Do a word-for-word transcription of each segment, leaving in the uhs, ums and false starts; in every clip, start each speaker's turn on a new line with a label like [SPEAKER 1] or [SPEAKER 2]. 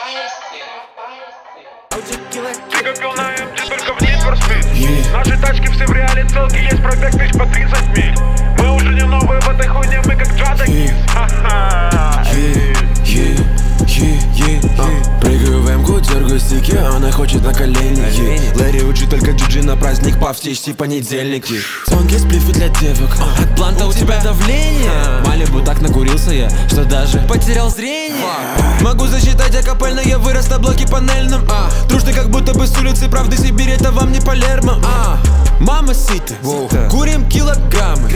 [SPEAKER 1] Ты копил на эм джи только в Need for Speed. yeah. Наши тачки все в реале целки, есть пробег тысяч по тридцать миль. Мы уже не новые в этой хуйне, мы как Джада Кис.
[SPEAKER 2] Прыгаю в эмку, дергаю стики, она хочет на коленники. Лэри учит только джиджи на праздник, пав в течь понедельники. Тонкие сплифы для девок, от бланта у тебя давление. Малибу так накурился я, что даже потерял зрение. Могу засчитать акапельно, я вырос на блоке панельном. Трушный как будто бы с улицы, правды Сибирь, это вам не Палермо. Мама сита, курим килограммы.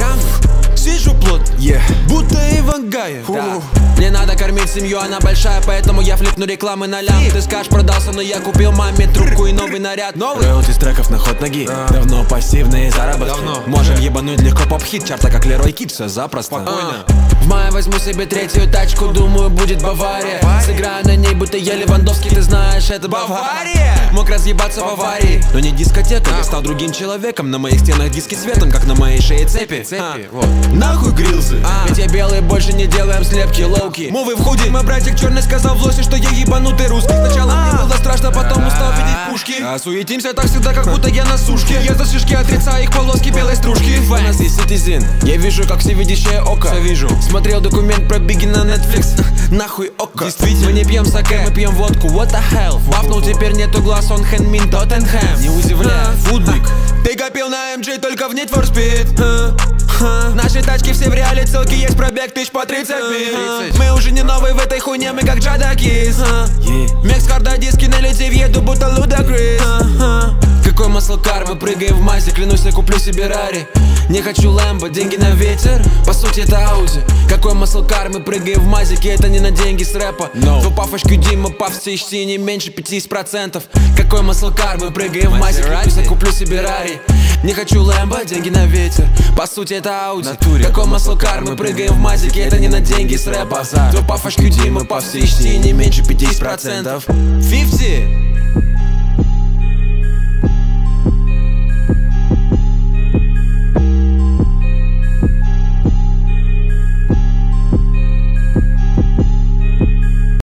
[SPEAKER 2] Сижу плотно, yeah. будто Ивангая. да. Мне надо кормить семью, она большая, поэтому я флипну рекламы на лям. Ты скажешь, продался, но я купил маме трубку и новый наряд. Новый роут из треков на ход ноги, а. давно пассивные заработки. Давно. Можем да. ебануть легко поп-хит чарта, как Лерой Кит, все запросто. Спокойно. А. В мае возьму себе третью тачку, думаю, будет Бавария. Бавария. Сыграю на ней, будто я Левандовский, ты знаешь, это Бавария. Мог разъебаться в аварии, но не дискотека. а. Я стал другим человеком, на моих стенах диски светом, как на моей шее цепи. цепи. А. Вот. Нахуй грилсы, а. ведь я белый, больше не делаем слепки, лоуки. Мувы в худи, мой братик черный сказал в лосе, что я ебанутый русский. Сначала а. мне было страшно, потом устал видеть пушки. А суетимся так всегда, как будто я на сушке. Я за шишки отрицаю их полоски белой стружки. У нас есть Citizen, я вижу, как всевидящее око. Все вижу. Смотрел документ про Бигги на Netflix. Нахуй око. Действительно, мы не пьем саке, мы пьем водку. What the hell? Бафнул, теперь нету глаз, он Хэнмин Тоттенхэм. Не удивляй, футбик. Ты копил на эм джи только в Need for Speed. Наши тачки все в реале целки, есть пробег тысяч по тридцать миль. Мы уже не новые в этой хуйне, мы как Джада Кис. Мекс харда диски на летив, еду будто Ludacris. Какой маслкар, мы прыгаем в мазе, клянусь, я куплю себе Рари. Не хочу Лэмбо, деньги на ветер, по сути это Ауди. Какой маслкар, мы прыгаем в мазике, это не на деньги с рэпа. no. Твой паф эйч кью ди, мы паф си эйч си, не меньше пятьдесят процентов. Какой маслкар, мы прыгаем в мазе, клянусь, я куплю себе Рари. Не хочу Лэмбо, деньги на ветер, по сути это Ауди. Какой маслкар, мы прыгаем в мазике, это не на деньги с рэпа. Твой паф эйч кью ди, мы паф си эйч си, не меньше пятьдесят процентов. пятьдесят